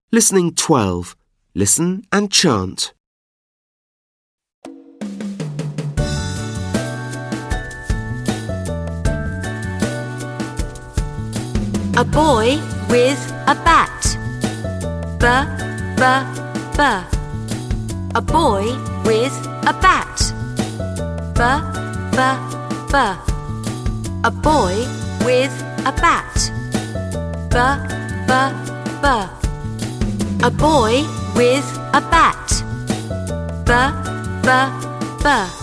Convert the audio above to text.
Listening 12. Listen and chant. A boy with a bat. B, b, b. A boy with a bat. B, b, b. A boy with a bat. B, b, b. A boy with a bat. B, b, b.